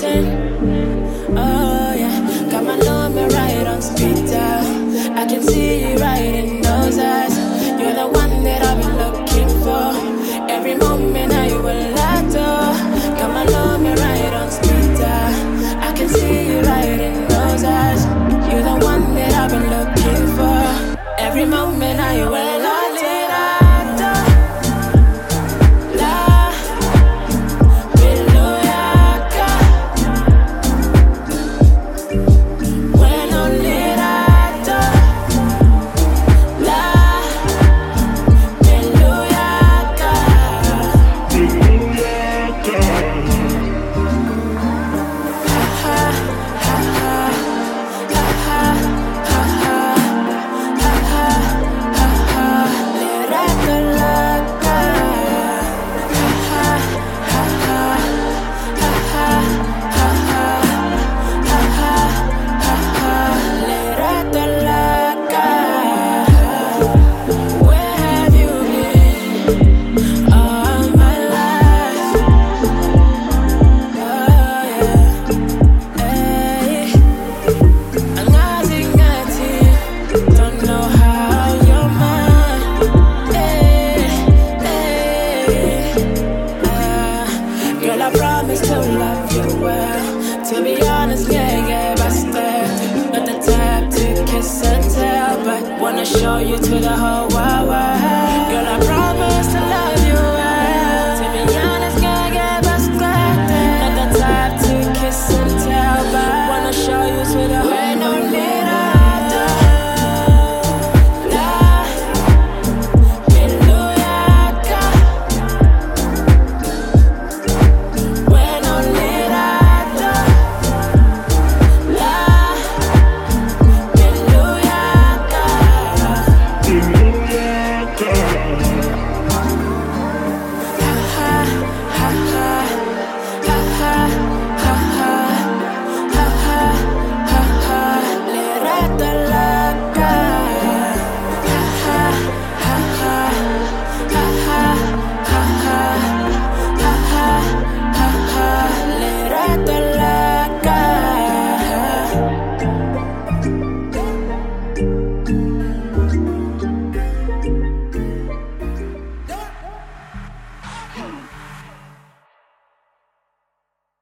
Oh yeah, got my number right on speed dial. I can see you right in those eyes. You're the one that I've been looking for. Every moment I will adore. Got my number right on speed dial. I can see you right in those eyes. You're the one that I've been looking for. Every moment I will adore. To be honest, yeah, bastard. Not the type to kiss and tell, but wanna show you to the whole world.